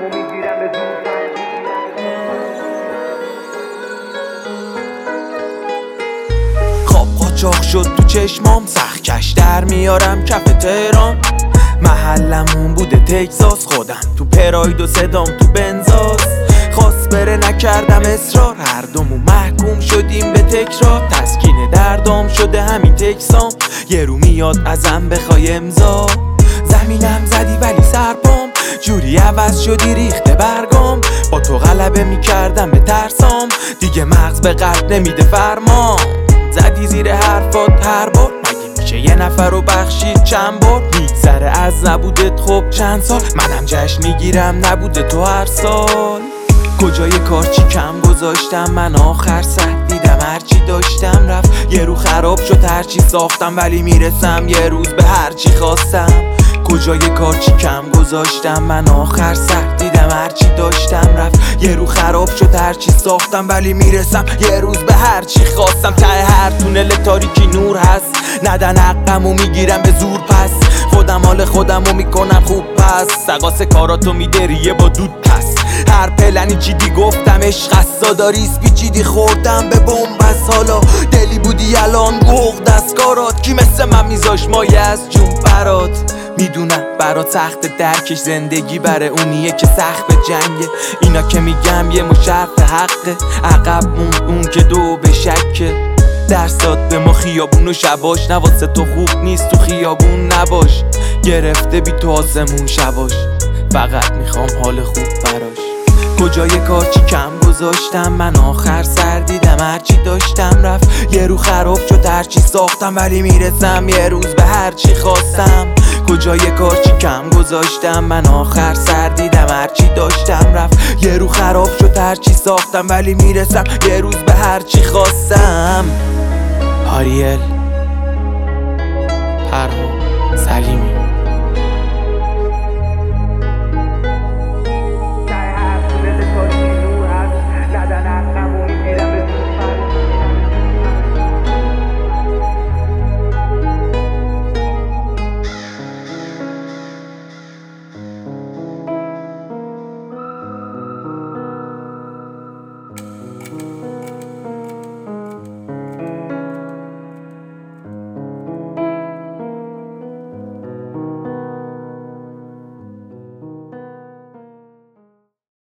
حقمو میگیرم به زور. خواب قاچاق شد تو چشمام، سخکش در میارم کف تهران. محلمون بوده تگزاس، خودم تو پراید و صدام تو بنزاس. خواست بره نکردم اصرار، هر دومون محکوم شدیم به تکرار. تسکین دردام شده همین تکسام، یه رو میاد ازم بخوای امضا. زمینم زدی ولی سرپام، جوری عوض شدی ریخته برگام. با تو غلبه میکردم به ترسام، دیگه مغز به قلب نمیده فرمان. زدی زیر حرفات هر بار، مگه میشه یه نفر رو بخشید چند بار؟ میگذره از نبودت خب چند سال، منم جشن میگیرم نبوده تو هر سال. کجای کار چی کم گذاشتم من آخر سر دیدم، هرچی داشتم رفت یه رو خراب شد. هرچی ساختم ولی میرسم یه روز به هرچی خواستم. کجای کار چی کم گذاشتم من آخر سر دیدم، هرچی داشتم رفت یه رو خراب شد. هرچی ساختم ولی میرسم یه روز به هرچی خواستم. ته هر تونل تاریکی نور هست، ندن حقمو میگیرم به زور. پس خودم حال خودمو میکنم خوب، پس سقاس کاراتو میدریه با دود. پس هر پلنی چیدی گفتم عشق است، داری پیچیدی خوردم به بنبست. حالا دلی بودی الان بغد از کارات، کی مثل من میذاش مایه از جون برات. میدونم برات سخت درکش، زندگی بره اونیه که سخت به جنگه. اینا که میگم یه مشرف حقه، عقب موند اون که دو به شکه. درسات به ما خیابون و شباش، نواسه تو خوب نیست تو خیابون نباش. گرفته بی تو آسمون شباش، فقط میخوام حال خوب براش. کجای کار چی کم گذاشتم من آخر سر دیدم، هرچی داشتم رفت یه رو خراب شد. هرچی ساختم ولی میرسم یه روز به هرچی خواستم. کجای کار چی کم گذاشتم من آخر سر دیدم، هرچی داشتم رفت یه رو خراب شد. هرچی ساختم ولی میرسم یه روز به هرچی خواستم. آریل، پرهام سلیمی.